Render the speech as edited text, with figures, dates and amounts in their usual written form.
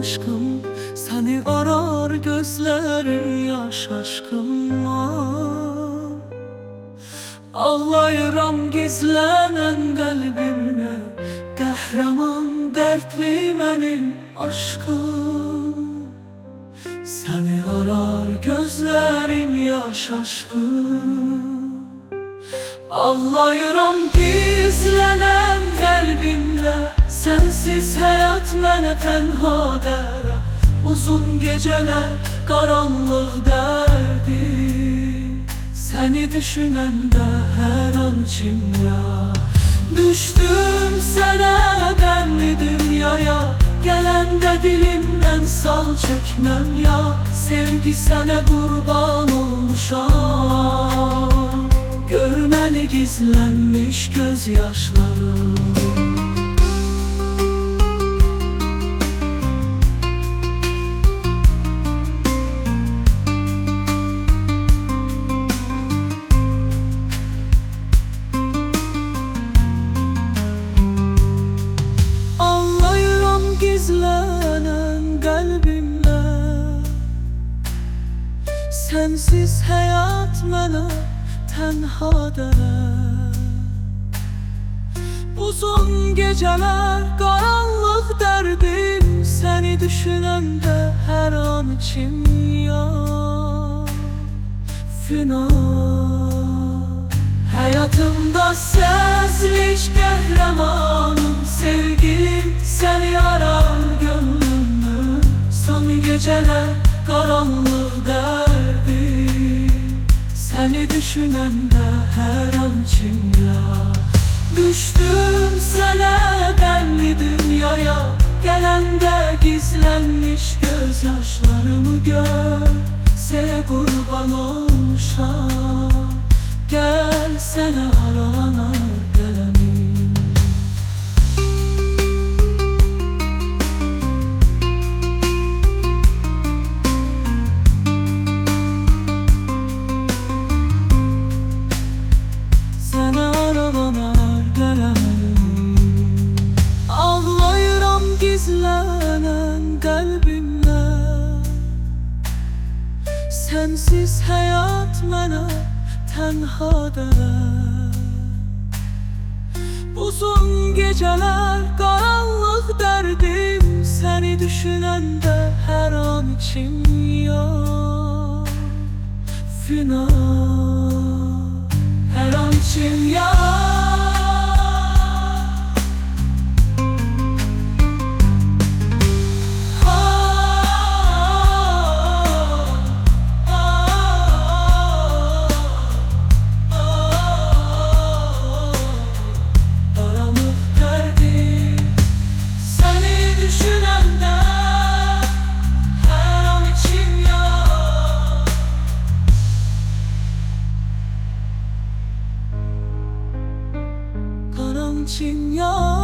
aşkım. Seni arar gözlerim yaş aşkım. Ağlayıram gizlenen kalbimde, kahraman dertli benim aşkım. Seni arar gözlerim yaş aşkım. Ağlayıram gizlenen kalbimde, sensiz hayat mənə tənha dərə. Uzun geceler karanlık derdi, seni düşünende her an içimde. Düştüm sana demli dünyaya, gelende dilimden sal çekmem ya. Sevgi sana kurban olmuşam, görmeli gizlenmiş gözyaşlarım. Gizlenen kalbimde, sensiz hayat mənə tənha dərə. Uzun geceler karanlık derdim, seni düşünende her an içim yanar. Hayatımda sensizlik kahramanım, sevgilim seni arar gönlümü. Son geceler karanlık derdim, seni düşünende her an içim yanar. Düştüm sana demli dünyaya, gelende gizlenmiş gözyaşlarımı gör. Sene kurban olmuşam, gel sene aranar gelenim. Sene aranar gelenim. Ağlayıram gizlenen kalbimde, sensiz hayat mənə tənha dərə. Uzun geceler karanlık derdim, seni düşünende her an içim yanar. Her an içim yanar. Için ya